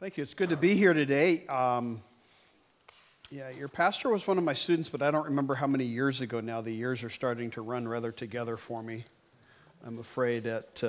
Thank you. It's good to be here today. Your pastor was one of my students, but I don't remember how many years ago now. The years are starting to run rather together for me. I'm afraid at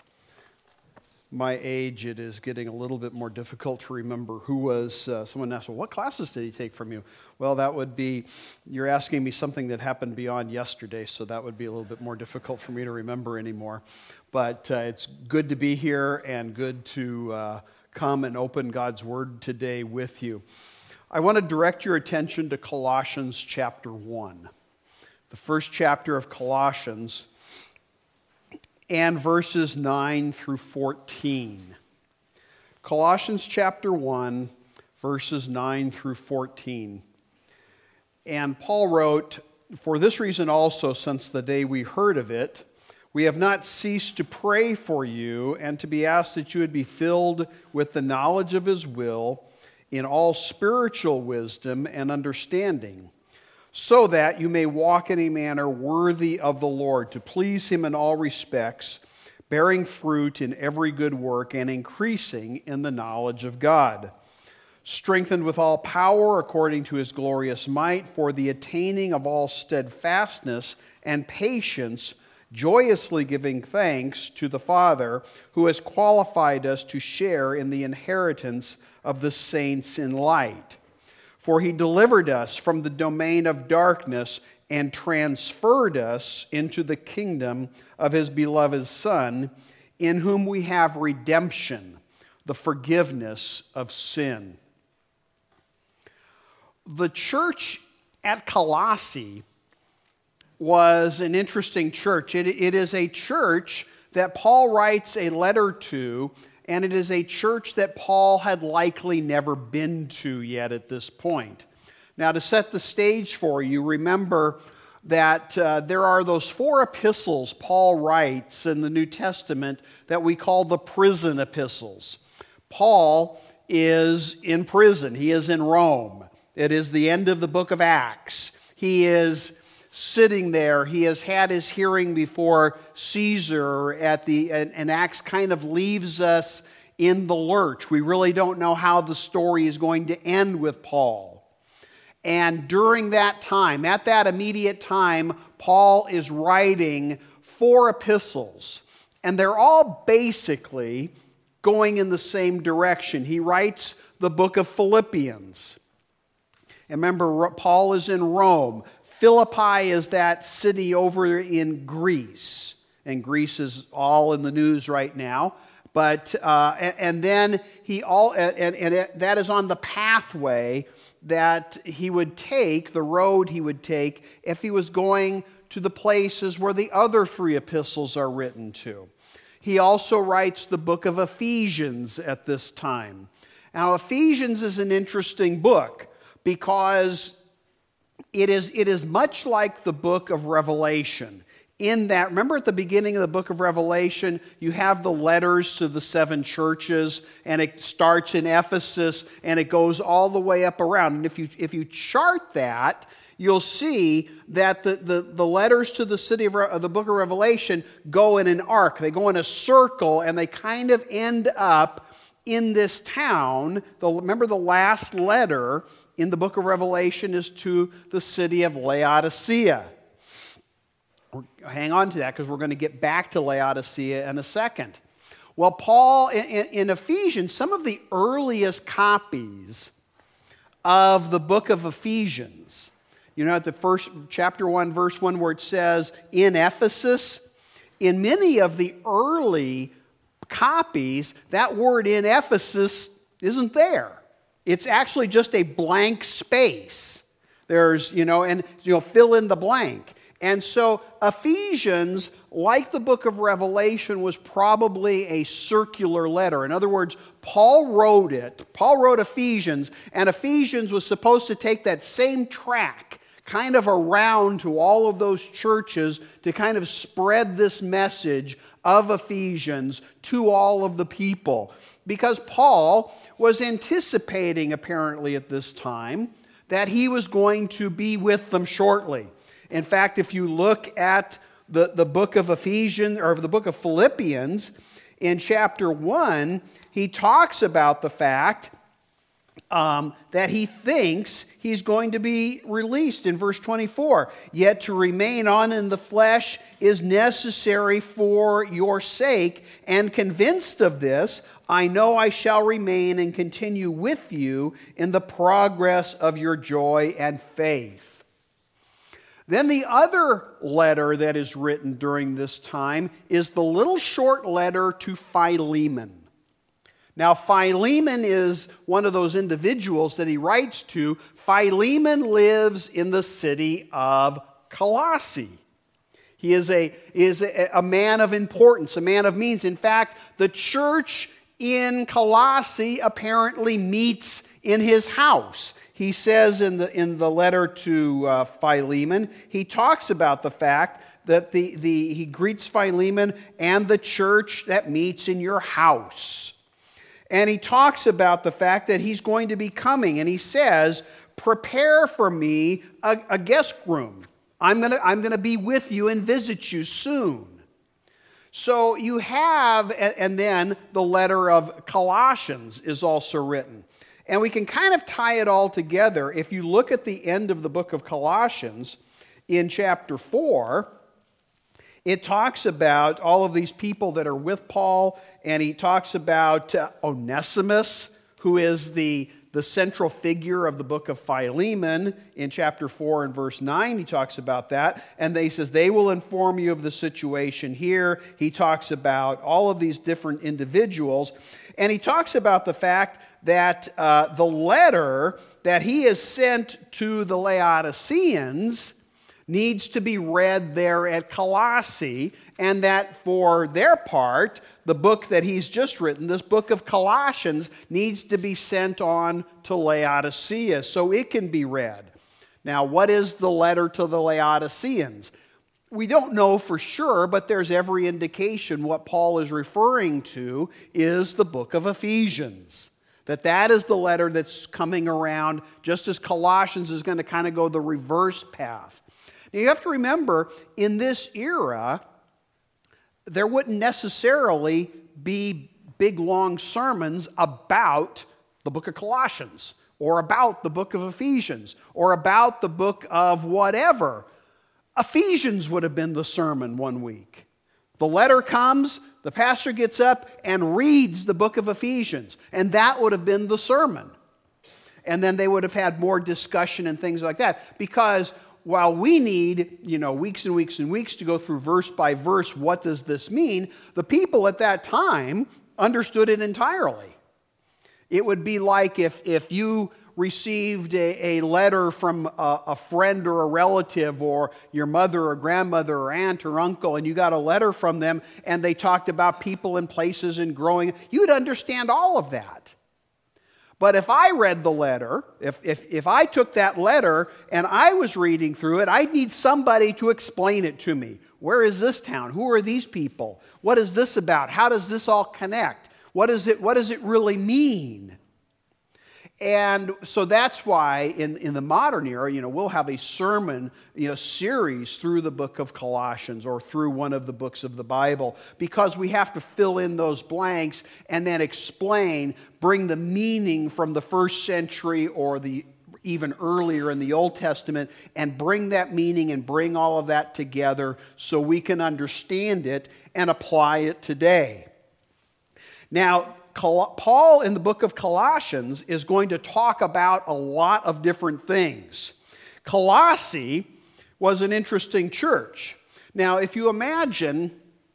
my age, it is getting a little bit more difficult to remember who was. Someone asked, well, what classes did he take from you? Well, that would be, you're asking me something that happened beyond yesterday, so that would be a little bit more difficult for me to remember anymore. But it's good to be here and good to come and open God's Word today with you. I want to direct your attention to Colossians chapter 1, the first chapter of Colossians, and verses 9 through 14. Colossians chapter 1, verses 9 through 14. And Paul wrote, "For this reason also, since the day we heard of it, we have not ceased to pray for you and to be asked that you would be filled with the knowledge of His will in all spiritual wisdom and understanding, so that you may walk in a manner worthy of the Lord, to please Him in all respects, bearing fruit in every good work and increasing in the knowledge of God, strengthened with all power according to His glorious might, for the attaining of all steadfastness and patience, joyously giving thanks to the Father, who has qualified us to share in the inheritance of the saints in light. For He delivered us from the domain of darkness and transferred us into the kingdom of His beloved Son, in whom we have redemption, the forgiveness of sin." The church at Colossae was an interesting church. It is a church that Paul writes a letter to, and it is a church that Paul had likely never been to yet at this point. Now, to set the stage for you, remember that there are those 4 epistles Paul writes in the New Testament that we call the prison epistles. Paul is in prison. He is in Rome. It is the end of the book of Acts. He is sitting there. He has had his hearing before Caesar and Acts kind of leaves us in the lurch. We really don't know how the story is going to end with Paul. And during that time, at that immediate time, Paul is writing 4 epistles. And they're all basically going in the same direction. He writes the book of Philippians. And remember, Paul is in Rome. Philippi is that city over in Greece, and Greece is all in the news right now. But and then that is on the pathway that he would take, the road he would take if he was going to the places where the other 3 epistles are written to. He also writes the book of Ephesians at this time. Now, Ephesians is an interesting book because it is much like the book of Revelation in that, remember at the beginning of the book of Revelation, you have the letters to the 7 churches, and it starts in Ephesus, and it goes all the way up around. And if you chart that, you'll see that the letters to the city of the book of Revelation go in an arc. They go in a circle, and they kind of end up in this town. Remember the last letter in the book of Revelation is to the city of Laodicea. Hang on to that because we're going to get back to Laodicea in a second. Well, Paul, in Ephesians, some of the earliest copies of the book of Ephesians, you know, at the first chapter 1, verse 1, where it says, in Ephesus, in many of the early copies, that word in Ephesus isn't there. It's actually just a blank space. There's, fill in the blank. And so Ephesians, like the book of Revelation, was probably a circular letter. In other words, Paul wrote it. Paul wrote Ephesians, and Ephesians was supposed to take that same track kind of around to all of those churches to kind of spread this message of Ephesians to all of the people. Because Paul was anticipating, apparently at this time, that he was going to be with them shortly. In fact, if you look at the book of Ephesians, or the book of Philippians, In chapter 1, he talks about the fact that he thinks he's going to be released in verse 24. Yet to remain on in the flesh is necessary for your sake, and convinced of this, I know I shall remain and continue with you in the progress of your joy and faith. Then the other letter that is written during this time is the little short letter to Philemon. Now, Philemon is one of those individuals that he writes to. Philemon lives in the city of Colossae. He is a man of importance, a man of means. In fact, the church in Colossae apparently meets in his house. He says in the letter to Philemon, he talks about the fact that he greets Philemon and the church that meets in your house. And he talks about the fact that he's going to be coming, and he says, prepare for me a guest room. I'm going to be with you and visit you soon. So you have, and then the letter of Colossians is also written. And we can kind of tie it all together. If you look at the end of the book of Colossians in chapter 4, it talks about all of these people that are with Paul, and he talks about Onesimus, who is the central figure of the book of Philemon. In chapter 4 and verse 9, he talks about that. And he says, they will inform you of the situation here. He talks about all of these different individuals. And he talks about the fact that the letter that he has sent to the Laodiceans needs to be read there at Colossae, and that for their part, the book that he's just written, this book of Colossians, needs to be sent on to Laodicea so it can be read. Now, what is the letter to the Laodiceans? We don't know for sure, but there's every indication what Paul is referring to is the book of Ephesians. That is the letter that's coming around, just as Colossians is going to kind of go the reverse path. Now, you have to remember, in this era, there wouldn't necessarily be big, long sermons about the book of Colossians, or about the book of Ephesians, or about the book of whatever. Ephesians would have been the sermon one week. The letter comes, the pastor gets up and reads the book of Ephesians, and that would have been the sermon. And then they would have had more discussion and things like that, because while we need, weeks and weeks and weeks to go through verse by verse, what does this mean? The people at that time understood it entirely. It would be like if you received a letter from a friend or a relative, or your mother or grandmother or aunt or uncle, and you got a letter from them and they talked about people and places and growing, you'd understand all of that. But if I read the letter, if I took that letter and I was reading through it, I'd need somebody to explain it to me. Where is this town? Who are these people? What is this about? How does this all connect? What does it really mean? And so that's why in the modern era, we'll have a sermon, series through the book of Colossians or through one of the books of the Bible, because we have to fill in those blanks and then explain, bring the meaning from the first century or the even earlier in the Old Testament, and bring that meaning and bring all of that together so we can understand it and apply it today. Now, Paul in the book of Colossians is going to talk about a lot of different things. Colossae was an interesting church. Now, if you imagine,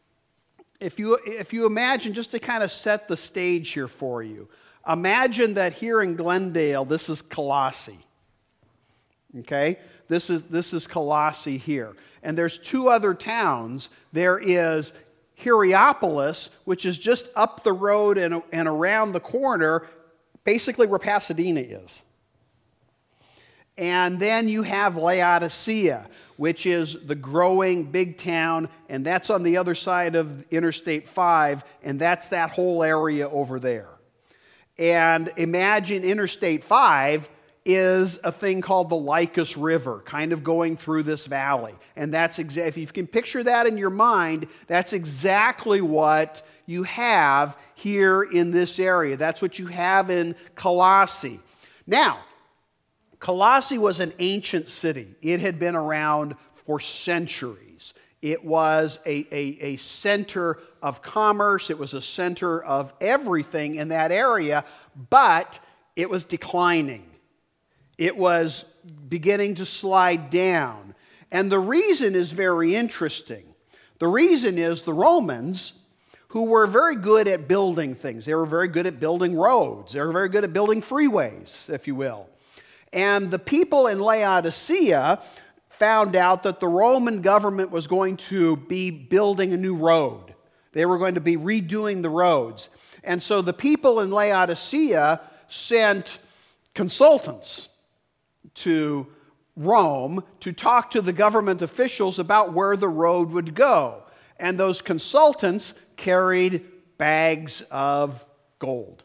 just to kind of set the stage here for you, imagine that here in Glendale, this is Colossae. Okay? This is Colossae here. And there's two other towns. There is Hierapolis, which is just up the road and around the corner, basically where Pasadena is. And then you have Laodicea, which is the growing big town, and that's on the other side of Interstate 5, and that's that whole area over there. And imagine Interstate 5 is a thing called the Lycus River, kind of going through this valley. And that's if you can picture that in your mind, that's exactly what you have here in this area. That's what you have in Colossae. Now, Colossae was an ancient city. It had been around for centuries. It was a center of commerce. It was a center of everything in that area, but it was declining. It was beginning to slide down. And the reason is very interesting. The reason is the Romans, who were very good at building things. They were very good at building roads. They were very good at building freeways, if you will. And the people in Laodicea found out that the Roman government was going to be building a new road. They were going to be redoing the roads. And so the people in Laodicea sent consultants to Rome to talk to the government officials about where the road would go. And those consultants carried bags of gold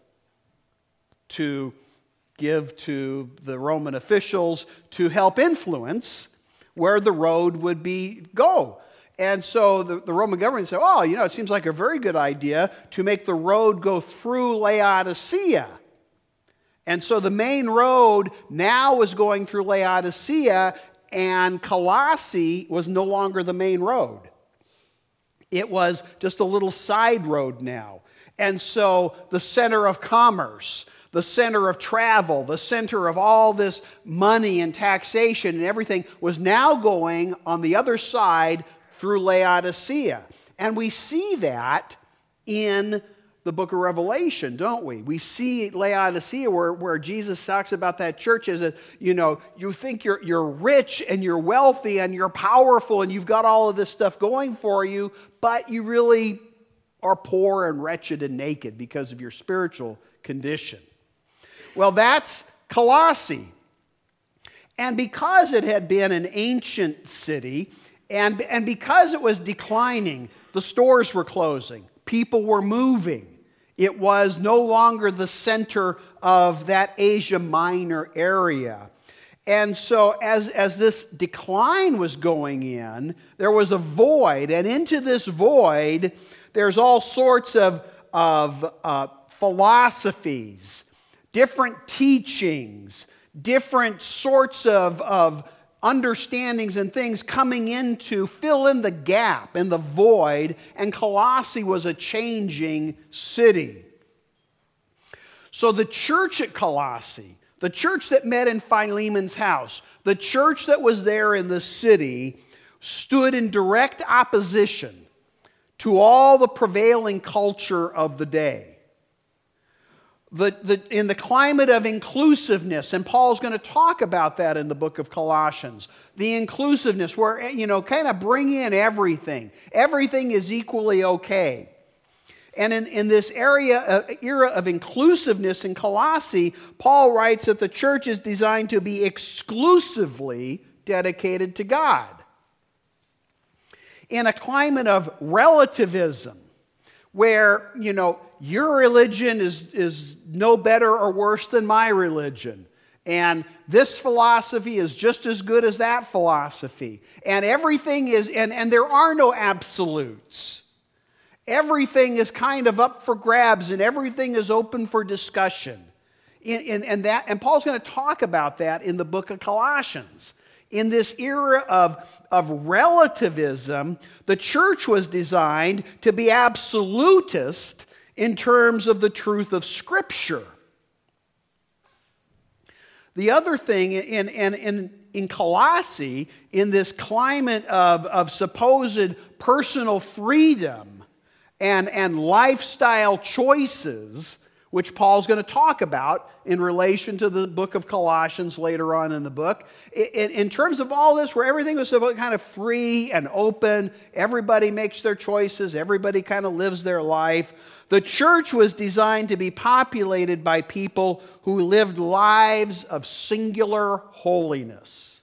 to give to the Roman officials to help influence where the road would go. And so the Roman government said, it seems like a very good idea to make the road go through Laodicea. And so the main road now was going through Laodicea, and Colossae was no longer the main road. It was just a little side road now. And so the center of commerce, the center of travel, the center of all this money and taxation and everything was now going on the other side through Laodicea. And we see that in the book of Revelation, don't we? We see Laodicea where Jesus talks about that church as you think you're rich and you're wealthy and you're powerful and you've got all of this stuff going for you, but you really are poor and wretched and naked because of your spiritual condition. Well, that's Colossae. And because it had been an ancient city, and because it was declining, the stores were closing. People were moving. It was no longer the center of that Asia Minor area. And so as this decline was going in, there was a void. And into this void, there's all sorts of philosophies, different teachings, different sorts of understandings and things coming in to fill in the gap in the void, and Colossae was a changing city. So the church at Colossae, the church that met in Philemon's house, the church that was there in the city, stood in direct opposition to all the prevailing culture of the day. In the climate of inclusiveness, and Paul's going to talk about that in the book of Colossians, the inclusiveness where, kind of bring in everything. Everything is equally okay. And in this era of inclusiveness in Colossae, Paul writes that the church is designed to be exclusively dedicated to God. In a climate of relativism, where, your religion is no better or worse than my religion. And this philosophy is just as good as that philosophy. And everything is, and there are no absolutes. Everything is kind of up for grabs and everything is open for discussion. And Paul's going to talk about that in the book of Colossians. In this era of relativism, the church was designed to be absolutist in terms of the truth of Scripture. The other thing in Colossae, in this climate of supposed personal freedom and lifestyle choices, which Paul's going to talk about in relation to the book of Colossians later on in the book. In terms of all this, where everything was so kind of free and open, everybody makes their choices, everybody kind of lives their life, the church was designed to be populated by people who lived lives of singular holiness.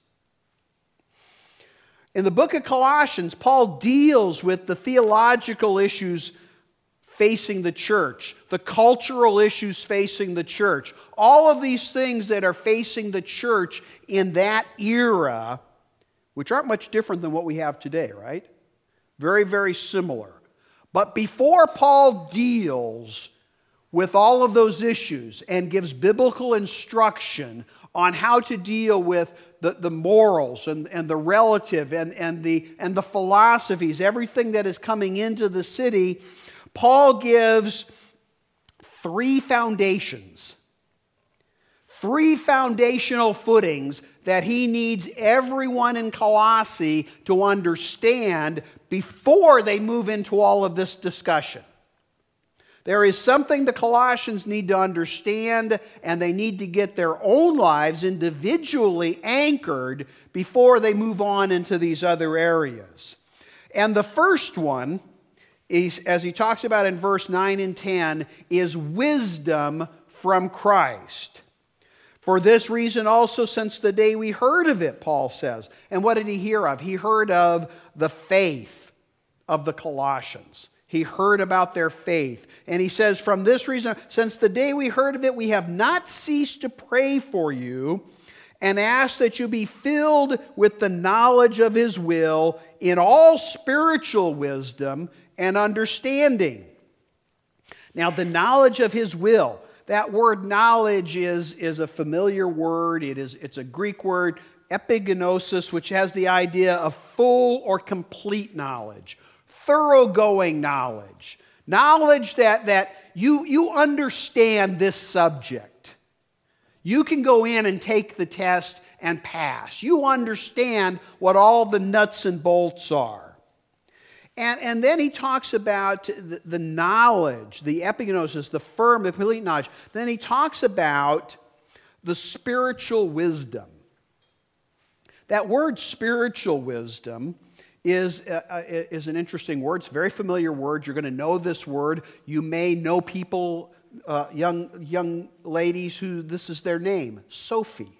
In the book of Colossians, Paul deals with the theological issues facing the church, the cultural issues facing the church, all of these things that are facing the church in that era, which aren't much different than what we have today, right? Very, very similar. But before Paul deals with all of those issues and gives biblical instruction on how to deal with the morals and the relative and the philosophies, everything that is coming into the city, Paul gives three foundations, three foundational footings that he needs everyone in Colossae to understand before they move into all of this discussion. There is something the Colossians need to understand, and they need to get their own lives individually anchored before they move on into these other areas. And the first one, is, as he talks about in verse 9 and 10, is wisdom from Christ. For this reason also, since the day we heard of it, Paul says. And what did he hear of? He heard of the faith of the Colossians. He heard about their faith. And he says, from this reason, since the day we heard of it, we have not ceased to pray for you and ask that you be filled with the knowledge of his will in all spiritual wisdom and understanding. Now, the knowledge of his will, that word knowledge is a familiar word. It's a Greek word, epigenosis, which has the idea of full or complete knowledge, thoroughgoing knowledge, knowledge that you understand this subject. You can go in and take the test and pass. You understand what all the nuts and bolts are. And then he talks about the knowledge, the epigenosis, the firm, the complete knowledge. Then he talks about the spiritual wisdom. That word spiritual wisdom is an interesting word. It's a very familiar word. You're going to know this word. You may know people, young ladies who this is their name, Sophie.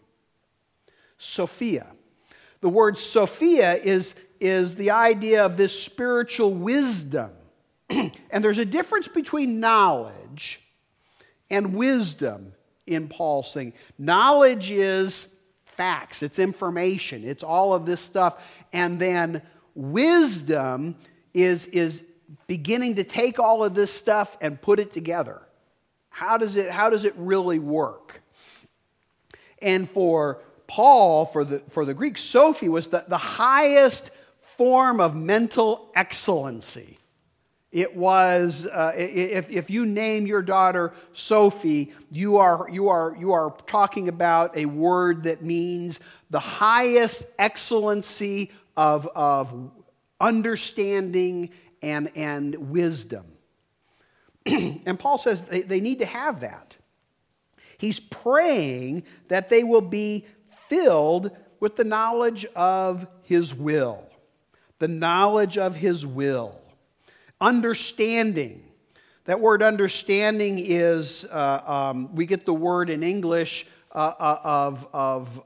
Sophia. The word Sophia is the idea of this spiritual wisdom. And there's a difference between knowledge and wisdom in Paul's thing. Knowledge is facts, it's information, it's all of this stuff. And then wisdom is beginning to take all of this stuff and put it together. How does it really work? And for Paul, for the Greek, Sophie was the highest form of mental excellency. It was, if you name your daughter Sophie, you are talking about a word that means the highest excellency of understanding and wisdom. And Paul says they need to have that. He's praying that they will be filled with the knowledge of his will. The knowledge of his will. Understanding. That word understanding is, we get the word in English of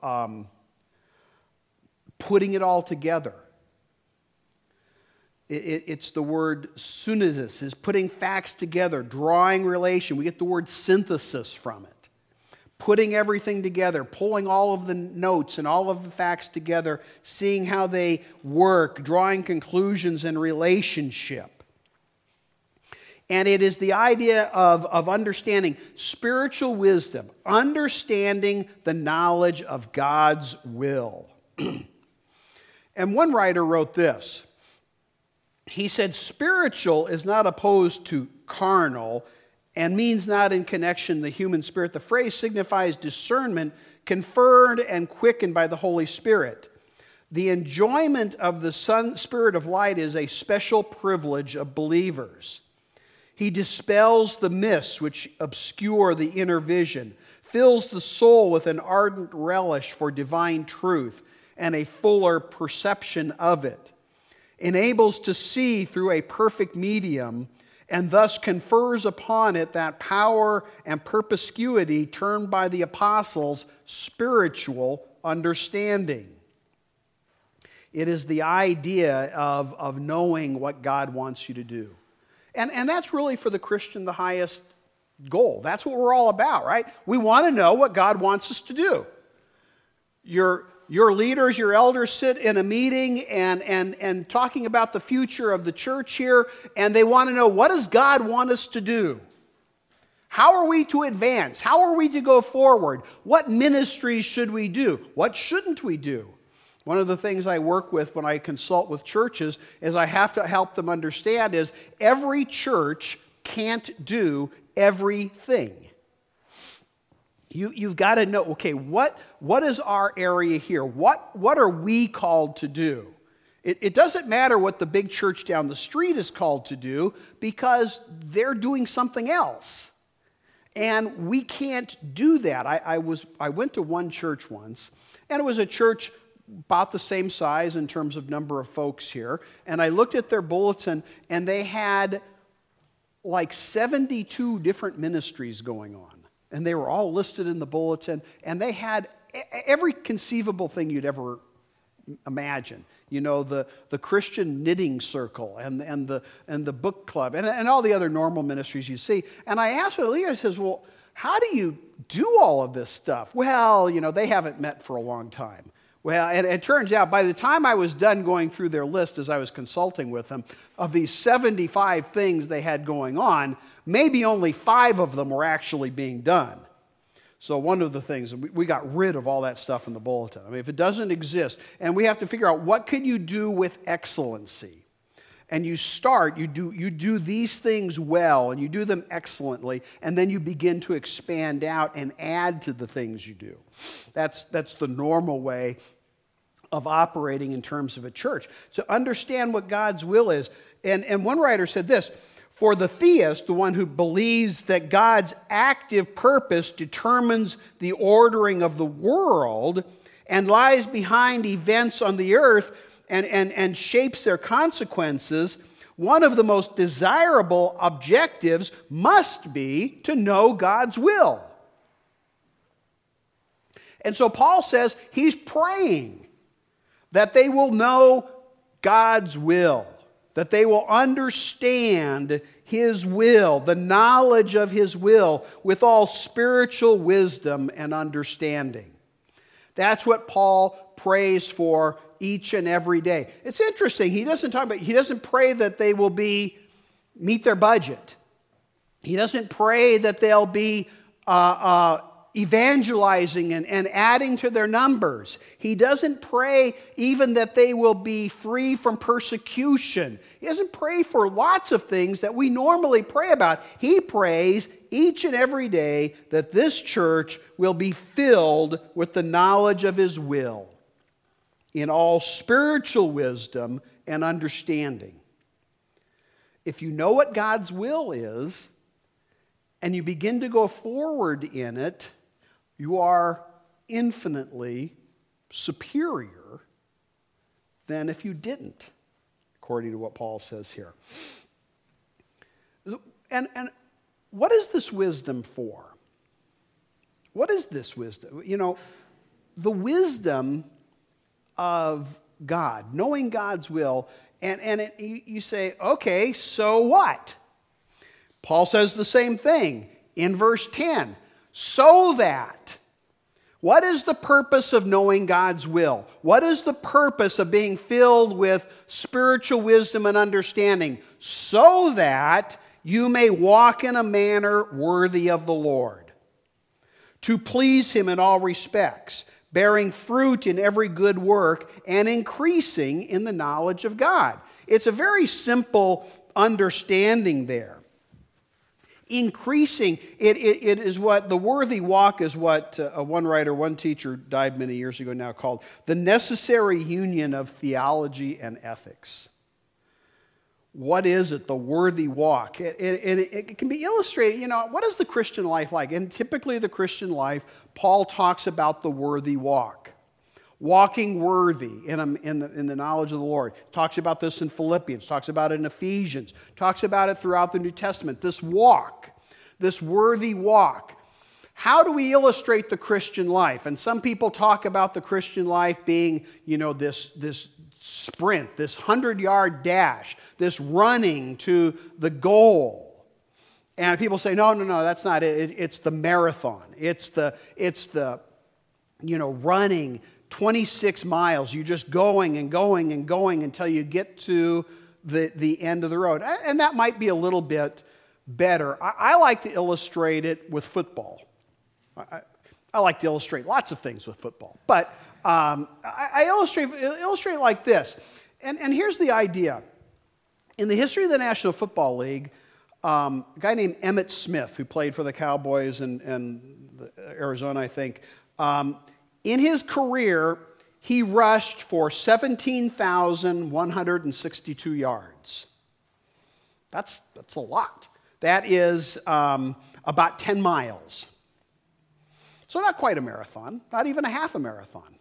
putting it all together. It's the word synesis, is putting facts together, drawing relation. We get the word synthesis from it. Putting everything together, pulling all of the notes and all of the facts together, seeing how they work, drawing conclusions and relationship. And it is the idea of understanding spiritual wisdom, understanding the knowledge of God's will. And one writer wrote this. He said, spiritual is not opposed to carnal and means not in connection the human spirit. The phrase signifies discernment conferred and quickened by the Holy Spirit. The enjoyment of the Spirit of light is a special privilege of believers. He dispels the mists which obscure the inner vision, fills the soul with an ardent relish for divine truth and a fuller perception of it, enables to see through a perfect medium, and thus confers upon it that power and perspicuity termed by the apostles spiritual understanding. It is the idea of knowing what God wants you to do. And that's really for the Christian the highest goal. That's what we're all about, right? We want to know what God wants us to do. your leaders, your elders sit in a meeting and talking about the future of the church here, and they want to know, what does God want us to do? How are we to advance? How are we to go forward? What ministries should we do? What shouldn't we do? One of the things I work with when I consult with churches is I have to help them understand is every church can't do everything. You've got to know, okay, what is our area here? What are we called to do? It doesn't matter what the big church down the street is called to do because they're doing something else. And we can't do that. I went to one church once, and it was a church about the same size in terms of number of folks here. And I looked at their bulletin, and they had like 72 different ministries going on. And they were all listed in the bulletin, and they had every conceivable thing you'd ever imagine. You know, the Christian knitting circle and the book club and all the other normal ministries you see. And I asked the leader, I says, well, how do you do all of this stuff? Well, you know, they haven't met for a long time. Well, and it turns out by the time I was done going through their list as I was consulting with them, of these 75 things they had going on, maybe only 5 of them were actually being done. So one of the things, we got rid of all that stuff in the bulletin. I mean, if it doesn't exist, and we have to figure out what can you do with excellency. And you do these things well, and you do them excellently, and then you begin to expand out and add to the things you do. That's the normal way of operating in terms of a church. So understand what God's will is. And one writer said this, for the theist, the one who believes that God's active purpose determines the ordering of the world and lies behind events on the earth and shapes their consequences, one of the most desirable objectives must be to know God's will. And so Paul says he's praying that they will know God's will, that they will understand His will, the knowledge of His will, with all spiritual wisdom and understanding. That's what Paul prays for each and every day. It's interesting. He doesn't pray that they will meet their budget. He doesn't pray that they'll be evangelizing and adding to their numbers. He doesn't pray even that they will be free from persecution. He doesn't pray for lots of things that we normally pray about. He prays each and every day that this church will be filled with the knowledge of His will in all spiritual wisdom and understanding. If you know what God's will is, and you begin to go forward in it, you are infinitely superior than if you didn't, according to what Paul says here. And what is this wisdom for? What is this wisdom? You know, the wisdom of God, knowing God's will, you say, okay, so what? Paul says the same thing in verse 10. So that. What is the purpose of knowing God's will? What is the purpose of being filled with spiritual wisdom and understanding? So that you may walk in a manner worthy of the Lord, to please Him in all respects, bearing fruit in every good work and increasing in the knowledge of God. It's a very simple understanding there. Increasing, it is what the worthy walk is, what one teacher died many years ago now, called the necessary union of theology and ethics. What is it, the worthy walk? It can be illustrated, you know, what is the Christian life like? And typically the Christian life, Paul talks about the worthy walk. Walking worthy in the knowledge of the Lord. Talks about this in Philippians, talks about it in Ephesians, talks about it throughout the New Testament. This walk, this worthy walk. How do we illustrate the Christian life? And some people talk about the Christian life being, you know, this sprint, this 100-yard dash, this running to the goal. And people say, no, that's not it. It's the marathon. It's the running 26 miles. You're just going and going and going until you get to the end of the road. And that might be a little bit better. I like to illustrate it with football. I like to illustrate lots of things with football. But I illustrate like this. And here's the idea. In the history of the National Football League, a guy named Emmitt Smith, who played for the Cowboys and Arizona, I think, in his career, he rushed for 17,162 yards. That's a lot. That is about 10 miles. So not quite a marathon, not even a half a marathon.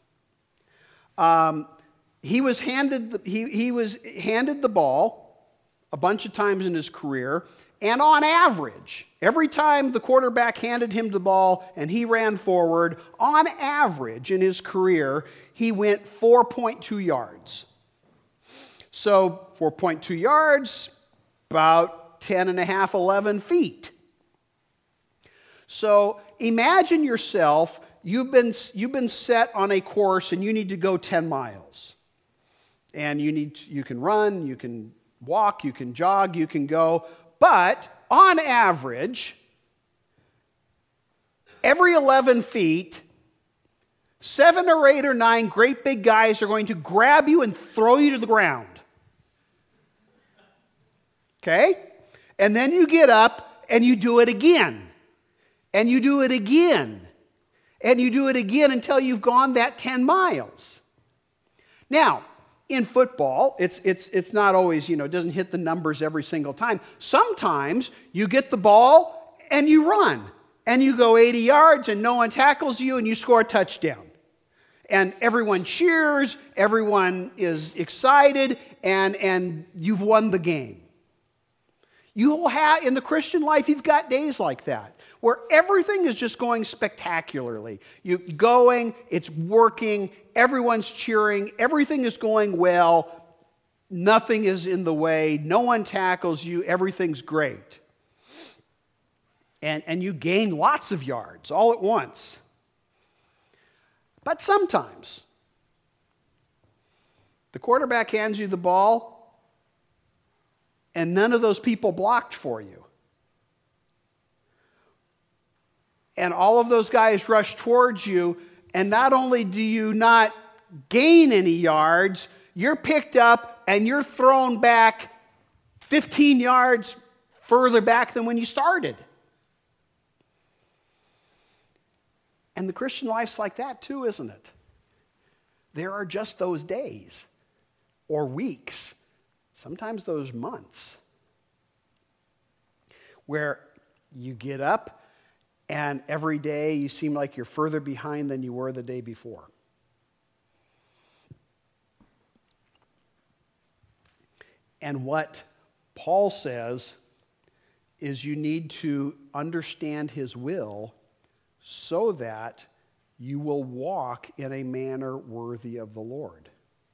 He was handed the ball a bunch of times in his career, and on average, every time the quarterback handed him the ball and he ran forward, on average in his career, he went 4.2 yards. So 4.2 yards, about 10 and a half, 11 feet. So imagine yourself, you've been set on a course and you need to go 10 miles. And you can run, you can walk, you can jog, you can go. But on average, every 11 feet, 7 or 8 or 9 great big guys are going to grab you and throw you to the ground. Okay? And then you get up and you do it again. And you do it again. And you do it again until you've gone that 10 miles. Now, in football, it's not always, it doesn't hit the numbers every single time. Sometimes you get the ball and you run. And you go 80 yards and no one tackles you and you score a touchdown. And everyone cheers, everyone is excited, and you've won the game. You will have, in the Christian life, you've got days like that, where everything is just going spectacularly. You're going, it's working, everyone's cheering, everything is going well, nothing is in the way, no one tackles you, everything's great. And you gain lots of yards all at once. But sometimes, the quarterback hands you the ball, and none of those people blocked for you. And all of those guys rush towards you, and not only do you not gain any yards, you're picked up and you're thrown back 15 yards further back than when you started. And the Christian life's like that too, isn't it? There are just those days or weeks, sometimes those months, where you get up and every day you seem like you're further behind than you were the day before. And what Paul says is you need to understand his will so that you will walk in a manner worthy of the Lord.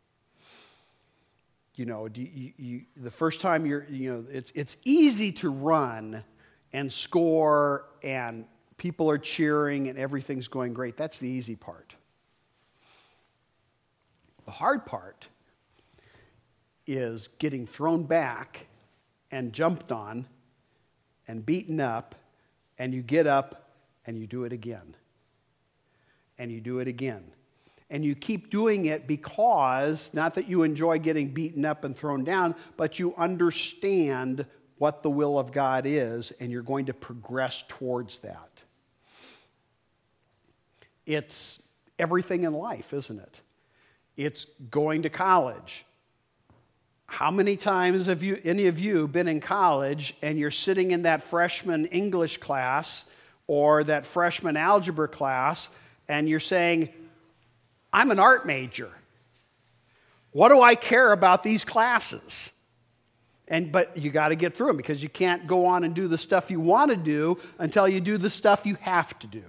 The first time it's easy to run and score and people are cheering and everything's going great. That's the easy part. The hard part is getting thrown back and jumped on and beaten up, and you get up and you do it again. And you do it again. And you keep doing it because, not that you enjoy getting beaten up and thrown down, but you understand what the will of God is, and you're going to progress towards that. It's everything in life, isn't it? It's going to college. How many times have any of you been in college and you're sitting in that freshman English class or that freshman algebra class, and you're saying, I'm an art major. What do I care about these classes? But you got to get through them because you can't go on and do the stuff you want to do until you do the stuff you have to do.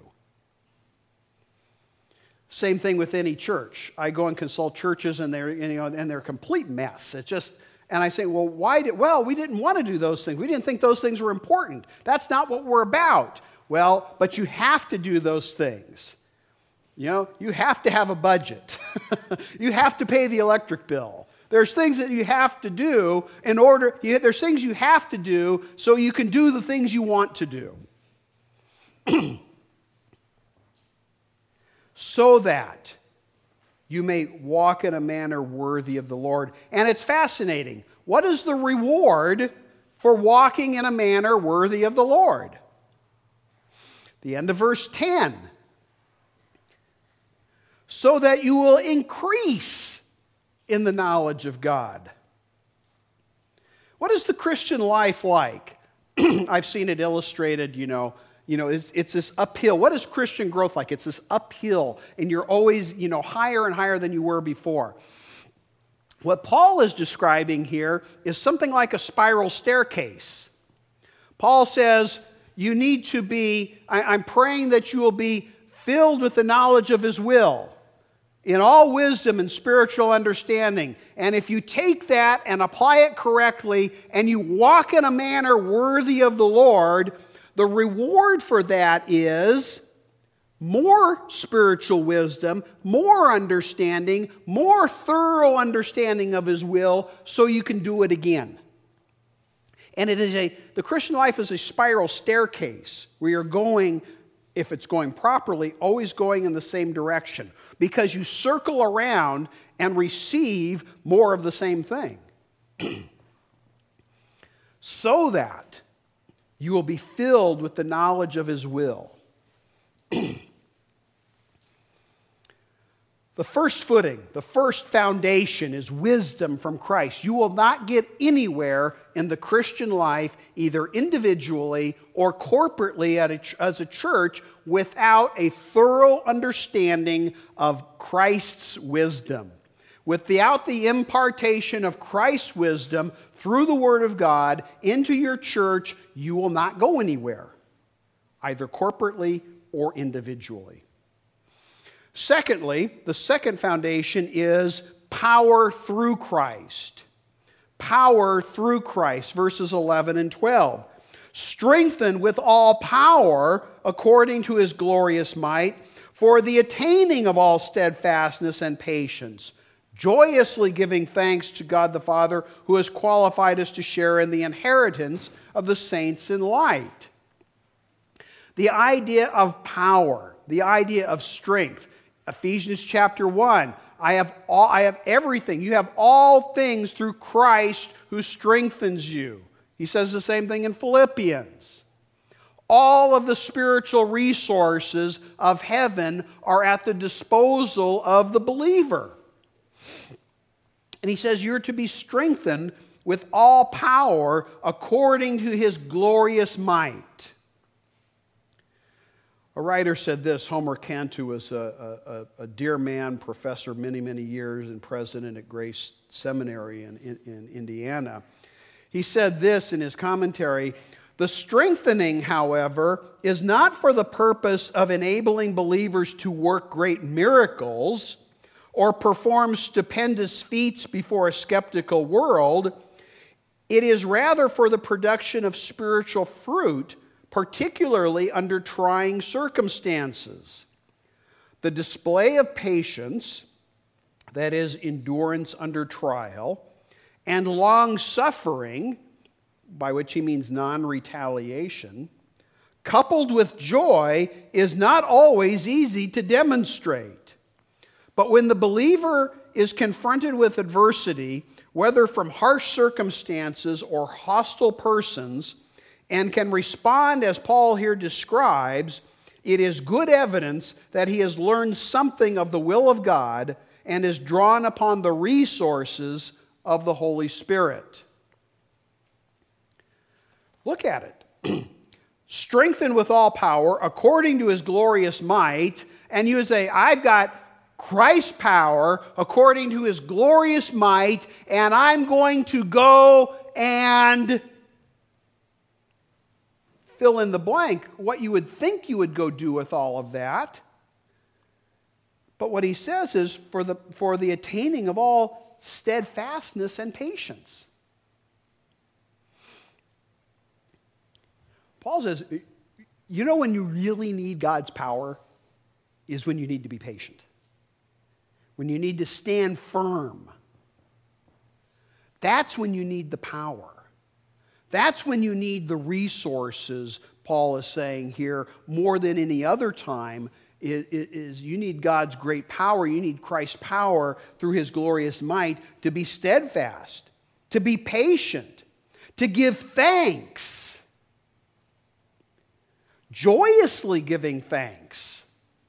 Same thing with any church. I go and consult churches, and they're a complete mess. It's just, and I say, well, we didn't want to do those things. We didn't think those things were important. That's not what we're about. Well, but you have to do those things. You have to have a budget. You have to pay the electric bill. There's things that you have to do there's things you have to do so you can do the things you want to do. So that you may walk in a manner worthy of the Lord. And it's fascinating. What is the reward for walking in a manner worthy of the Lord? The end of verse 10. So that you will increase in the knowledge of God. What is the Christian life like? I've seen it illustrated, it's this uphill. What is Christian growth like? It's this uphill, and you're always, higher and higher than you were before. What Paul is describing here is something like a spiral staircase. Paul says, you need to be, I'm praying that you will be filled with the knowledge of His will, in all wisdom and spiritual understanding. And if you take that and apply it correctly, and you walk in a manner worthy of the Lord, the reward for that is more spiritual wisdom, more understanding, more thorough understanding of His will, so you can do it again. And the Christian life is a spiral staircase where you're going, if it's going properly, always going in the same direction, because you circle around and receive more of the same thing. So that you will be filled with the knowledge of His will. The first footing, the first foundation is wisdom from Christ. You will not get anywhere in the Christian life, either individually or corporately as a church, without a thorough understanding of Christ's wisdom. Without the impartation of Christ's wisdom through the Word of God into your church, you will not go anywhere, either corporately or individually. Secondly, the second foundation is power through Christ. Power through Christ, verses 11 and 12. Strengthened with all power according to His glorious might, for the attaining of all steadfastness and patience, joyously giving thanks to God the Father, who has qualified us to share in the inheritance of the saints in light. The idea of power, the idea of strength. Ephesians chapter 1, I have everything. You have all things through Christ who strengthens you. He says the same thing in Philippians. All of the spiritual resources of heaven are at the disposal of the believer. And he says you're to be strengthened with all power according to His glorious might. A writer said this. Homer Cantu was a dear man, professor many, many years, and president at Grace Seminary in Indiana. He said this in his commentary: the strengthening, however, is not for the purpose of enabling believers to work great miracles or perform stupendous feats before a skeptical world. It is rather for the production of spiritual fruit, particularly under trying circumstances. The display of patience, that is, endurance under trial, and long-suffering, by which he means non-retaliation, coupled with joy, is not always easy to demonstrate. But when the believer is confronted with adversity, whether from harsh circumstances or hostile persons, and can respond as Paul here describes, it is good evidence that he has learned something of the will of God and is drawn upon the resources of the Holy Spirit. Look at it. Strengthened with all power according to His glorious might, and you say, I've got Christ's power according to His glorious might, and I'm going to go and fill in the blank, what you would think you would go do with all of that. But what he says is for the attaining of all steadfastness and patience. Paul says, you know when you really need God's power? is when you need to be patient, when you need to stand firm. That's when you need the power. That's when you need the resources, Paul is saying here, more than any other time, is you need God's great power. You need Christ's power through his glorious might to be steadfast, to be patient, to give thanks, joyously giving thanks.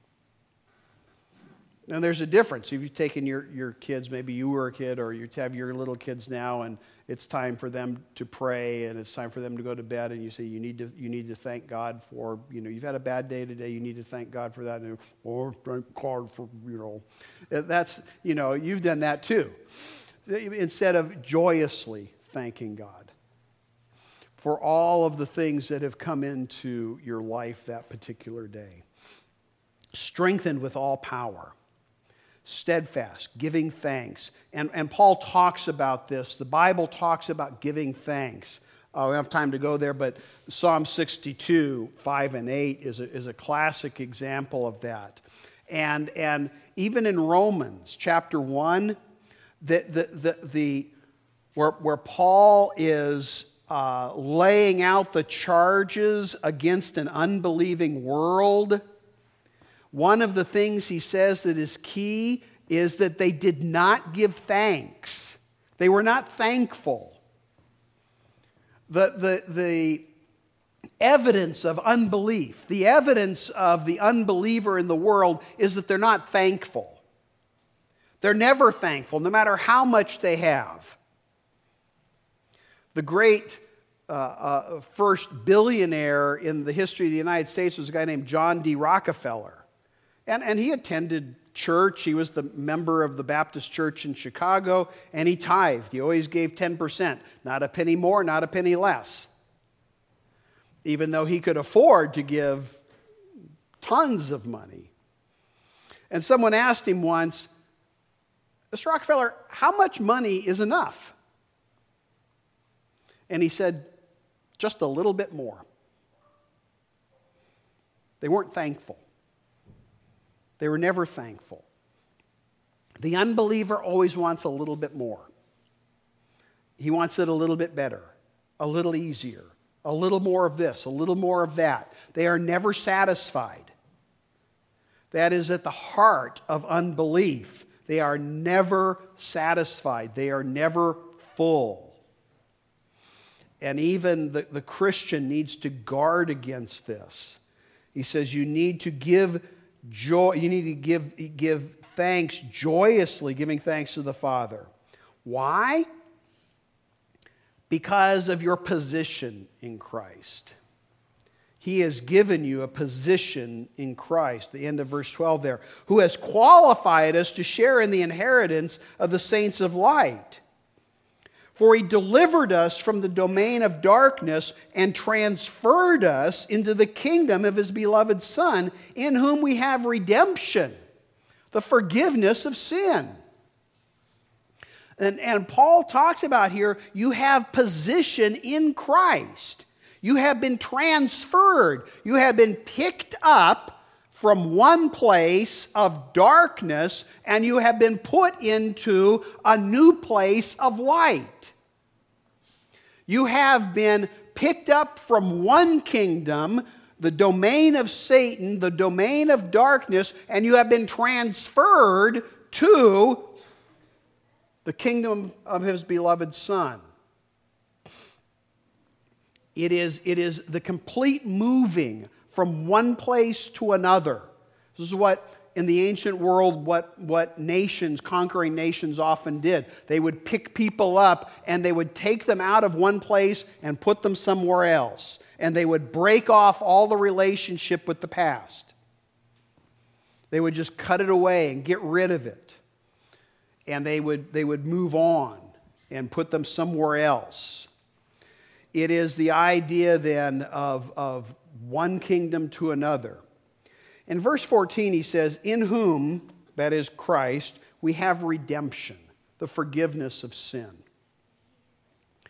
Now, there's a difference. If you've taken your kids, maybe you were a kid or you have your little kids now, and it's time for them to pray and it's time for them to go to bed, and you say you need to thank God for, you've had a bad day today, you need to thank God for that, and thank God for, that's, you've done that too. Instead of joyously thanking God for all of the things that have come into your life that particular day. Strengthened with all power. Steadfast, giving thanks. And Paul talks about this. The Bible talks about giving thanks. We don't have time to go there, but Psalm 62, 5 and 8 is a classic example of that. And even in Romans chapter 1, where Paul is laying out the charges against an unbelieving world, one of the things he says that is key is that they did not give thanks. They were not thankful. The evidence of unbelief, the evidence of the unbeliever in the world is that they're not thankful. They're never thankful, no matter how much they have. The great first billionaire in the history of the United States was a guy named John D. Rockefeller. And he attended church. He was the member of the Baptist Church in Chicago, and he tithed. He always gave 10%. Not a penny more, not a penny less. Even though he could afford to give tons of money. And someone asked him once, Mr. Rockefeller, how much money is enough? And he said, just a little bit more. They weren't thankful. They were never thankful. The unbeliever always wants a little bit more. He wants it a little bit better, a little easier, a little more of this, a little more of that. They are never satisfied. That is at the heart of unbelief. They are never satisfied. They are never full. And even the Christian needs to guard against this. He says you need to give joy. You need to give thanks joyously, giving thanks to the Father. Why? Because of your position in Christ. He has given you a position in Christ. The end of verse 12 there. Who has qualified us to share in the inheritance of the saints of light. For he delivered us from the domain of darkness and transferred us into the kingdom of his beloved Son, in whom we have redemption, the forgiveness of sin. And Paul talks about here, you have position in Christ. You have been transferred. You have been picked up from one place of darkness, and you have been put into a new place of light. You have been picked up from one kingdom, the domain of Satan, the domain of darkness, and you have been transferred to the kingdom of his beloved Son. It is the complete moving from one place to another. This is what, in the ancient world, what nations, conquering nations often did. They would pick people up and they would take them out of one place and put them somewhere else. And they would break off all the relationship with the past. They would just cut it away and get rid of it. And they would move on and put them somewhere else. It is the idea then of one kingdom to another. In verse 14 he says, in whom, that is Christ, we have redemption, the forgiveness of sin.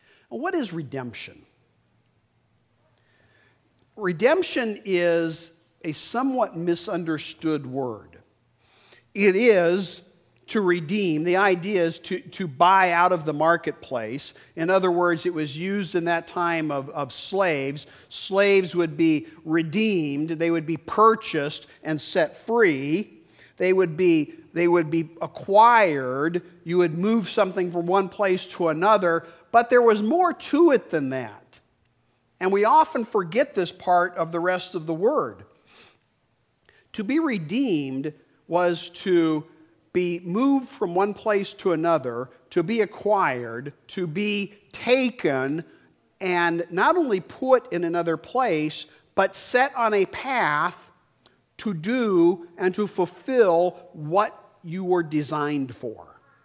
What is redemption? Redemption is a somewhat misunderstood word. It is to redeem. The idea is to buy out of the marketplace. In other words, it was used in that time of slaves. Slaves would be redeemed. They would be purchased and set free. They would be acquired. You would move something from one place to another. But there was more to it than that. And we often forget this part of the rest of the word. To be redeemed was to be moved from one place to another, to be acquired, to be taken, and not only put in another place, but set on a path to do and to fulfill what you were designed for.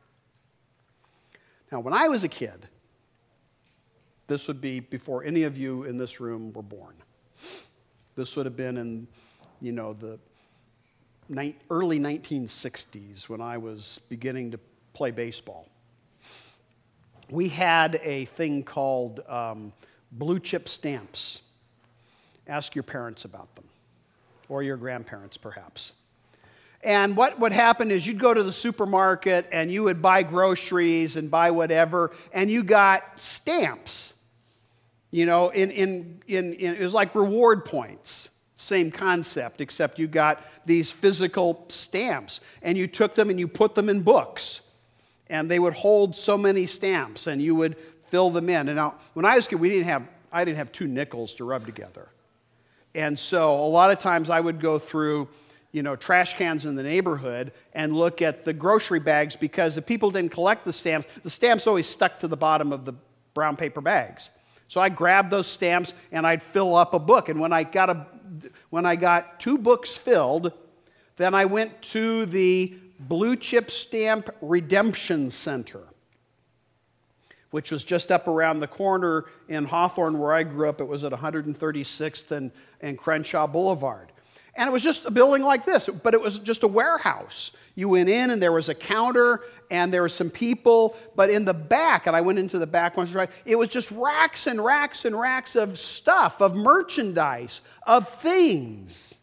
Now, when I was a kid, this would be before any of you in this room were born. This would have been in, the early 1960s when I was beginning to play baseball. We had a thing called blue chip stamps. Ask your parents about them, or your grandparents perhaps. And what would happen is you'd go to the supermarket and you would buy groceries and buy whatever, and you got stamps. It was like reward points. Same concept, except you got these physical stamps, and you took them and you put them in books, and they would hold so many stamps, and you would fill them in. And now, when I was a kid, I didn't have 2 nickels to rub together, and so a lot of times I would go through, trash cans in the neighborhood and look at the grocery bags, because if people didn't collect the stamps always stuck to the bottom of the brown paper bags. So I'd grab those stamps and I'd fill up a book, and when I got 2 books filled, then I went to the Blue Chip Stamp Redemption Center, which was just up around the corner in Hawthorne where I grew up. It was at 136th and Crenshaw Boulevard. And it was just a building like this, but it was just a warehouse. You went in and there was a counter and there were some people, but in the back, and I went into the back once, it was just racks and racks and racks of stuff, of merchandise, of things.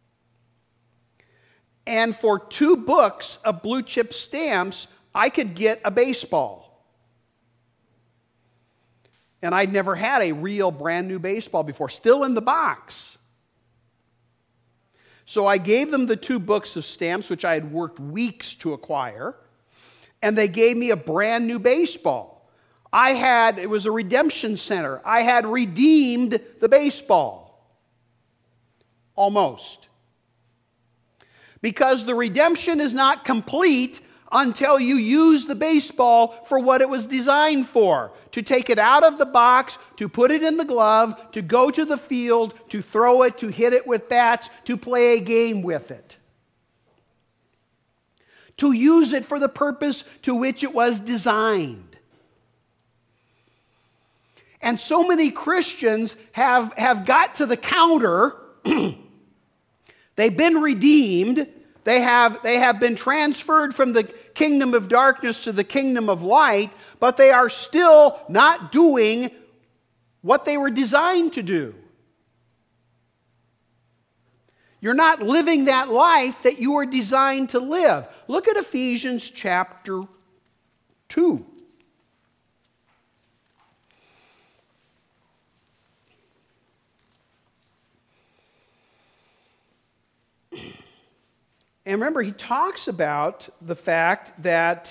And for 2 books of blue chip stamps, I could get a baseball. And I'd never had a real brand new baseball before, still in the box. So I gave them the 2 books of stamps, which I had worked weeks to acquire, and they gave me a brand new baseball. It was a redemption center. I had redeemed the baseball. Almost. Because the redemption is not complete until you use the baseball for what it was designed for. To take it out of the box, to put it in the glove, to go to the field, to throw it, to hit it with bats, to play a game with it. To use it for the purpose to which it was designed. And so many Christians have got to the counter. They've been redeemed. They have been transferred from the kingdom of darkness to the kingdom of light, but they are still not doing what they were designed to do. You're not living that life that you were designed to live. Look at Ephesians chapter 2. And remember, he talks about the fact that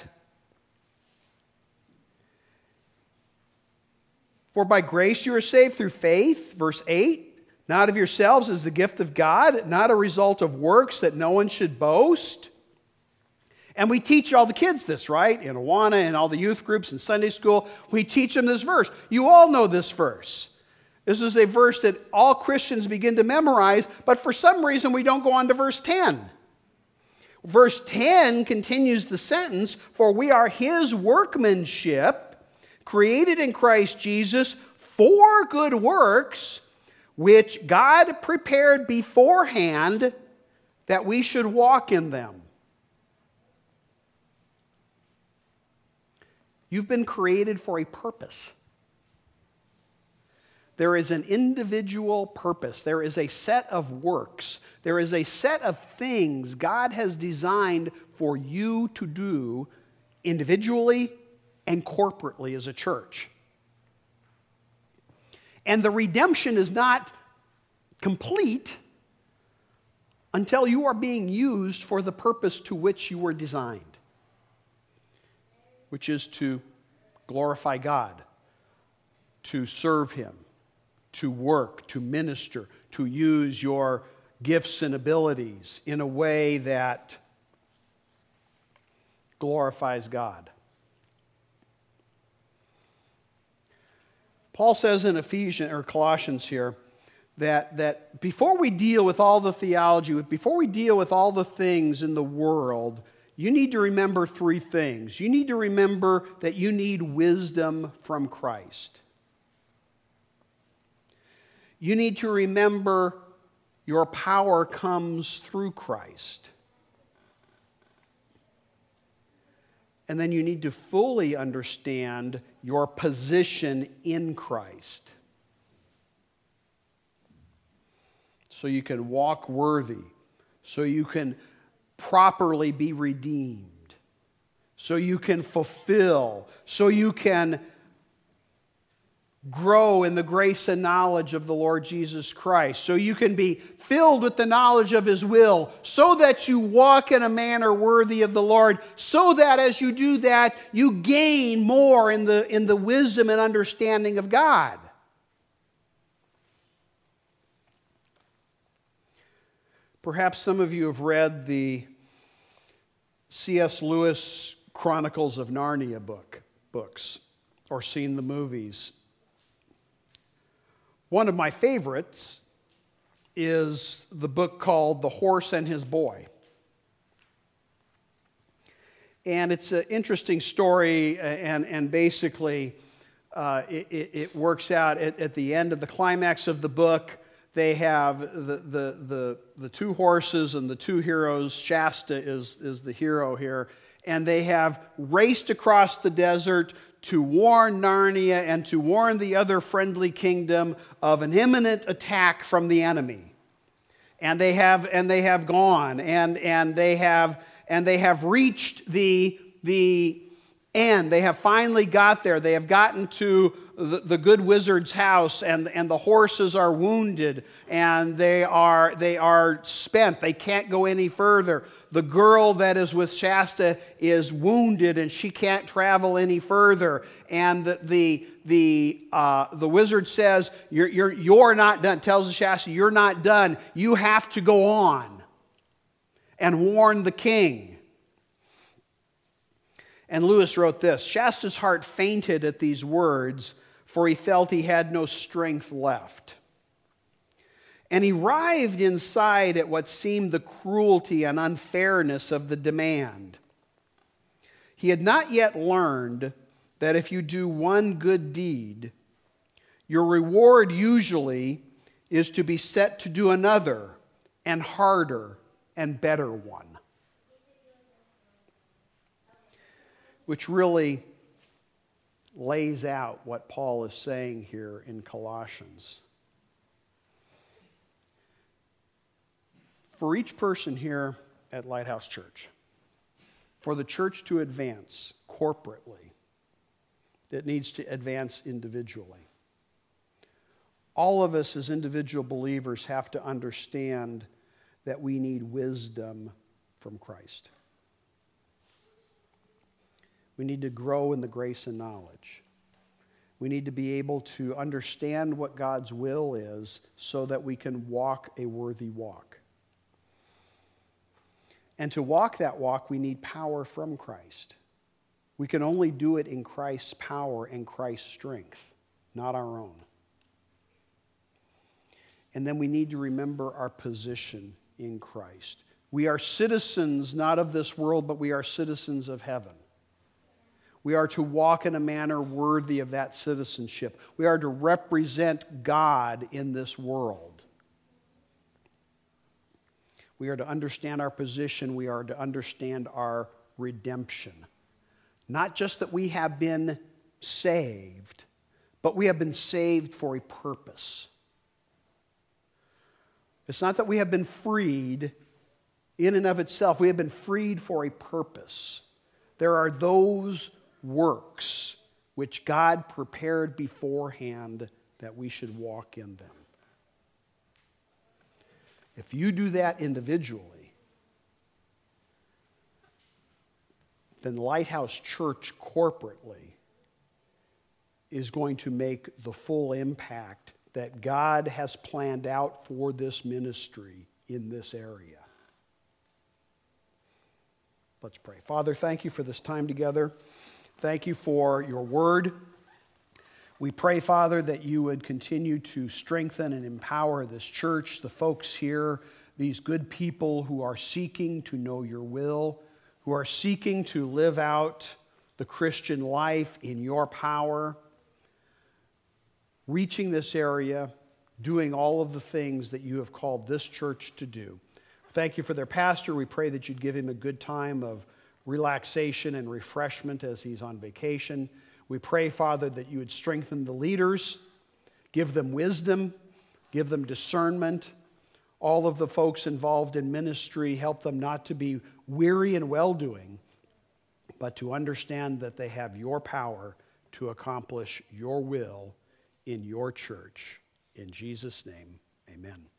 for by grace you are saved through faith, verse 8, not of yourselves as the gift of God, not a result of works that no one should boast. And we teach all the kids this, right? In Awana and all the youth groups in Sunday school, we teach them this verse. You all know this verse. This is a verse that all Christians begin to memorize, but for some reason we don't go on to verse 10. Verse 10 continues the sentence, for we are his workmanship, created in Christ Jesus for good works, which God prepared beforehand that we should walk in them. You've been created for a purpose. there is an individual purpose. There is a set of works. There is a set of things God has designed for you to do individually and corporately as a church. And the redemption is not complete until you are being used for the purpose to which you were designed, which is to glorify God, to serve Him, to work, to minister, to use your gifts and abilities in a way that glorifies God. Paul says in Colossians here that before we deal with all the theology, before we deal with all the things in the world, you need to remember three things. You need to remember that you need wisdom from Christ. You need to remember your power comes through Christ. And then you need to fully understand your position in Christ, so you can walk worthy, so you can properly be redeemed, so you can fulfill, so you can grow in the grace and knowledge of the Lord Jesus Christ, so you can be filled with the knowledge of His will, so that you walk in a manner worthy of the Lord, so that as you do that, you gain more in the wisdom and understanding of God. Perhaps some of you have read the C.S. Lewis Chronicles of Narnia books, or seen the movies. One of my favorites is the book called The Horse and His Boy. And it's an interesting story, and basically it works out at the end of the climax of the book. They have the two horses and the two heroes. Shasta is the hero here. And they have raced across the desert to warn Narnia and to warn the other friendly kingdom of an imminent attack from the enemy. And they have gone, and they have reached the end. They have finally got there. They have gotten to the good wizard's house, and the horses are wounded, and they are spent. They can't go any further. The girl that is with Shasta is wounded, and she can't travel any further. And the wizard says, "You're not done." Tells Shasta, "You're not done. You have to go on and warn the king." And Lewis wrote this: "Shasta's heart fainted at these words, for he felt he had no strength left. And he writhed inside at what seemed the cruelty and unfairness of the demand. He had not yet learned that if you do one good deed, your reward usually is to be set to do another and harder and better one." Which really lays out what Paul is saying here in Colossians. For each person here at Lighthouse Church, for the church to advance corporately, it needs to advance individually. All of us as individual believers have to understand that we need wisdom from Christ. We need to grow in the grace and knowledge. We need to be able to understand what God's will is so that we can walk a worthy walk. And to walk that walk, we need power from Christ. We can only do it in Christ's power and Christ's strength, not our own. And then we need to remember our position in Christ. We are citizens not of this world, but we are citizens of heaven. We are to walk in a manner worthy of that citizenship. We are to represent God in this world. We are to understand our position. We are to understand our redemption. Not just that we have been saved, but we have been saved for a purpose. It's not that we have been freed in and of itself. We have been freed for a purpose. There are those works which God prepared beforehand that we should walk in them. If you do that individually, then Lighthouse Church corporately is going to make the full impact that God has planned out for this ministry in this area. Let's pray. Father, thank you for this time together. Thank you for your word. We pray, Father, that you would continue to strengthen and empower this church, the folks here, these good people who are seeking to know your will, who are seeking to live out the Christian life in your power, reaching this area, doing all of the things that you have called this church to do. Thank you for their pastor. We pray that you'd give him a good time of relaxation and refreshment as he's on vacation. We pray, Father, that you would strengthen the leaders, give them wisdom, give them discernment. All of the folks involved in ministry, help them not to be weary in well-doing, but to understand that they have your power to accomplish your will in your church. In Jesus' name, amen.